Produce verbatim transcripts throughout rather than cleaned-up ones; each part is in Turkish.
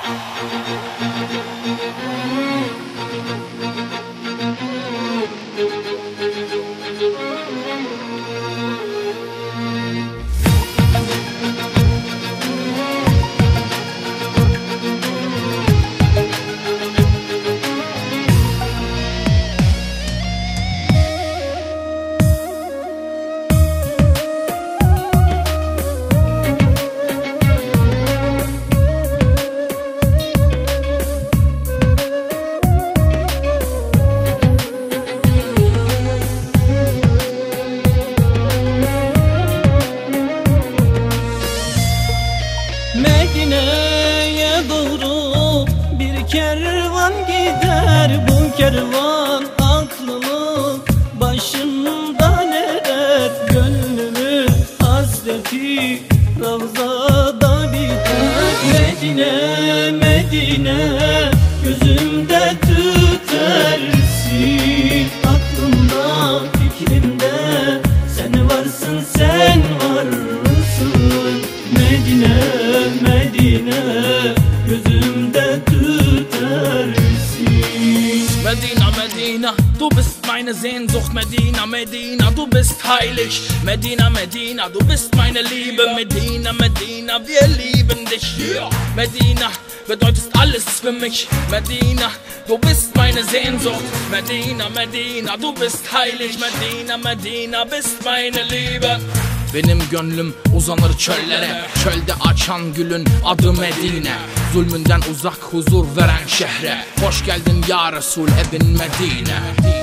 Medine'ye doğru bir kervan gider. Bu kervan aklımı başımdan eder. Gönlümün hasreti Ravza'da biter. Medine, Medine gözümde tütersin. Aklımda, fikrimde sen varsın, sen varsın. Medine, Medine gözümde tütersin. Medina, Medina, du bist meine Sehnsucht. Medina, Medina, du bist heilig. Medina, Medina, du bist meine Liebe. Medina, Medina, wir lieben dich. Medina, bedeutest alles für mich. Medina, du bist meine Sehnsucht. Medina, Medina, du bist heilig. Medina, Medina, bist meine Liebe. Benim gönlüm uzanır çöllere, çölde açan gülün adı Medine. Zulmünden uzak huzur veren şehre, hoş geldin ya Resul ebin Medine.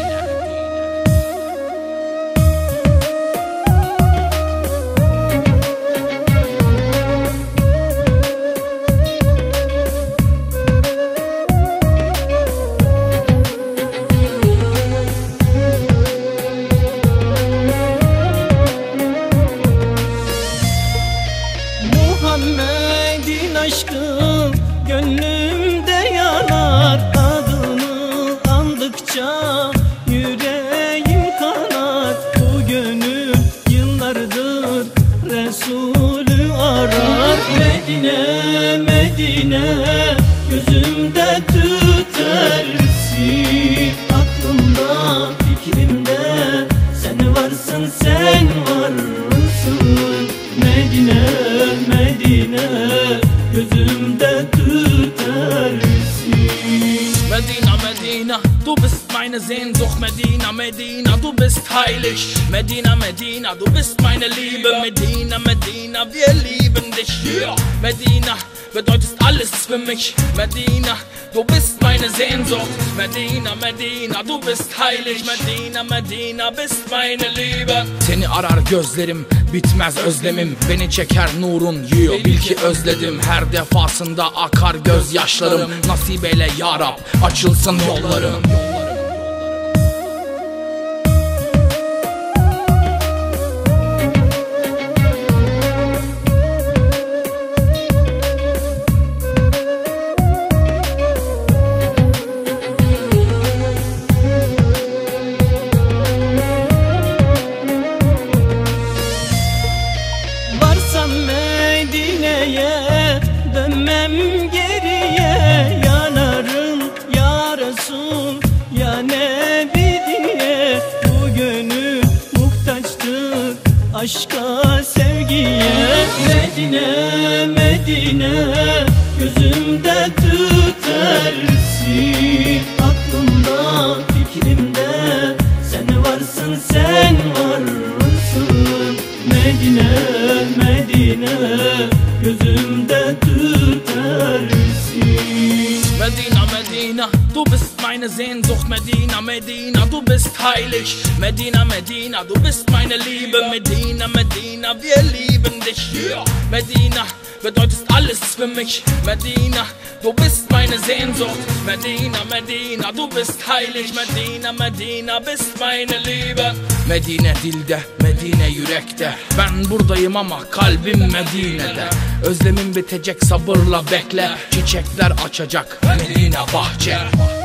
Muhammed'in aşkı gönlümde yanar. Adını andıkça yüreğim kanar. Bu gönül yıllardır Resulü arar. Medine, Medine gözümde tütersin. Aklımda, fikrimde sen varsın, sen varsın. Medine, Medine gözümde tütersin. Medina, Medina, du bist meine Sehnsucht. Medina, Medina, du bist heilig. Medina, Medina, du bist meine Liebe. Medina, Medina, wir lieben dich. Medina, bedeutest alles für mich. Medina, du bist meine Sehnsucht. Medina, Medina, du bist heilig. Medina, Medina, bist meine Liebe. Seni arar gözlerim, bitmez özlemim. Beni çeker nurun, yiyor bil ki özledim. Her defasında akar gözyaşlarım. Nasip eyle ya Rab, açılsın yollarım. Medine'ye dönmem geriye. Yanarım ya Resul ya Nebi diye. Bu gönül muhtaçtır aşka, sevgiye. Medine, Medine gözümde tütersin. Aklımda, fikrimde sen varsın, sen varsın. Medine, Medine gözümde tütersin. Medina, Medina, du bist meine Sehnsucht. Medina, Medina, du bist heilig. Medina, Medina, du bist meine Liebe. Medina, Medina, wir lieben dich. Medina, bedeutest alles für mich. Medina, du bist meine Sehnsucht. Medina, Medina, du bist heilig. Medina, Medina, bist meine Liebe. Medine dilde, Medine yürekte. Ben buradayım ama kalbim Medine'de. Özlemim bitecek, sabırla bekle. Çiçekler açacak Medine bahçe.